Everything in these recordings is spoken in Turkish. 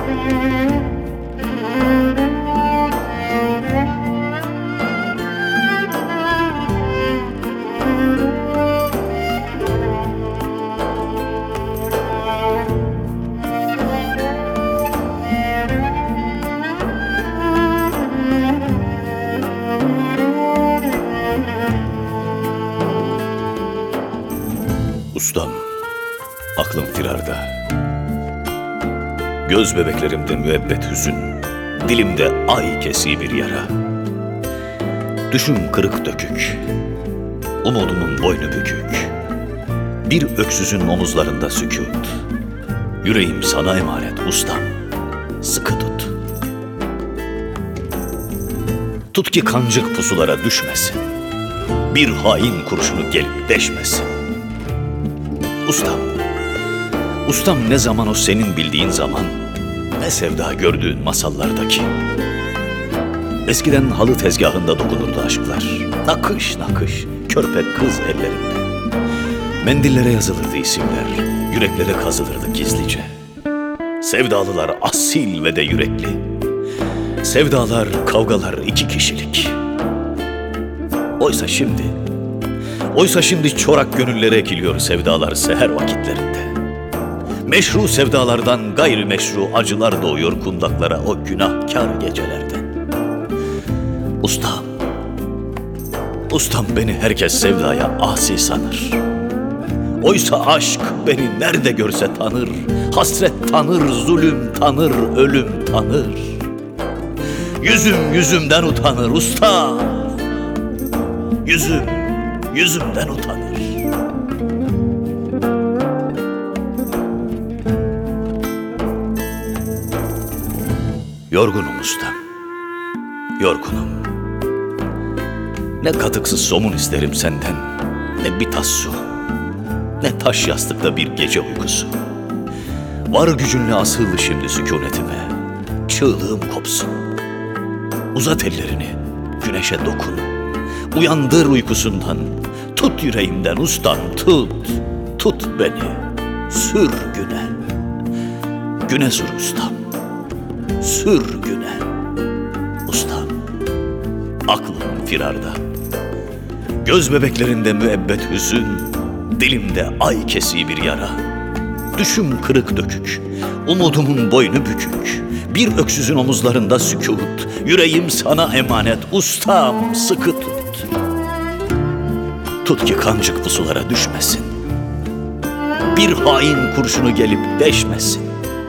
Ustam, aklım firarda. Göz bebeklerimde müebbet hüzün, dilimde ay kesiği bir yara. Düşüm kırık dökük, umudumun boynu bükük. Bir öksüzün omuzlarında sükût. Yüreğim sana emanet ustam, sıkı tut. Tut ki kancık pusulara düşmesin, bir hain kurşunu gelip deşmesin. Ustam, ustam ne zaman o senin bildiğin zaman, ne sevda gördüğün masallardaki. Eskiden halı tezgahında dokunurdu aşklar, nakış nakış, körpe kız ellerinde. Mendillere yazılırdı isimler, yüreklere kazılırdı gizlice. Sevdalılar asil ve de yürekli, sevdalar, kavgalar iki kişilik. Oysa şimdi çorak gönüllere ekiliyor sevdalar seher vakitlerinde. Meşru sevdalardan gayrimeşru acılar doğuyor kundaklara o günahkar gecelerde. Ustam beni herkes sevdaya asi sanır. Oysa aşk beni nerede görse tanır. Hasret tanır, zulüm tanır, ölüm tanır. Yüzümden utanır usta. Yüzümden utanır. Yorgunum ustam, yorgunum. Ne katıksız somun isterim senden, ne bir tas su, ne taş yastıkta bir gece uykusu. Var gücünle asıl şimdi sükûnetime, çığlığım kopsun. Uzat ellerini, güneşe dokun. Uyandır uykusundan, tut yüreğimden ustam, tut beni, sür güne. Güne sür ustam, sür güne. Ustam, aklım firarda. Göz bebeklerinde müebbet hüzün, dilimde ay kesiği bir yara. Düşüm kırık dökük, umudumun boynu bükük. Bir öksüzün omuzlarında sükût, yüreğim sana emanet ustam, sıkı tut. Tut ki kancık pusulara düşmesin, bir hain kurşunu gelip deşmesin.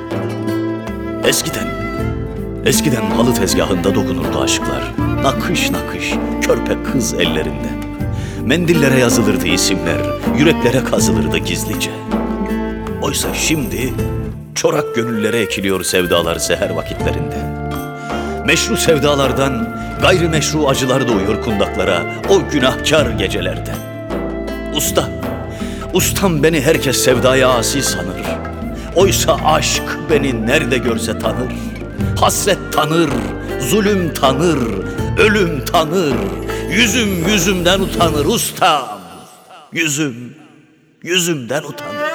Eskiden halı tezgahında dokunurdu aşklar, nakış nakış, körpe kız ellerinde. Mendillere yazılırdı isimler, yüreklere kazılırdı gizlice. Oysa şimdi çorak gönüllere ekiliyor sevdalar seher vakitlerinde. Meşru sevdalardan gayrimeşru acılar doğuyor kundaklara o günahkar gecelerde. Ustam beni herkes sevdaya asi sanır. Oysa aşk beni nerede görse tanır. Hasret tanır, zulüm tanır, ölüm tanır. Yüzümden utanır ustam. Yüzümden utanır.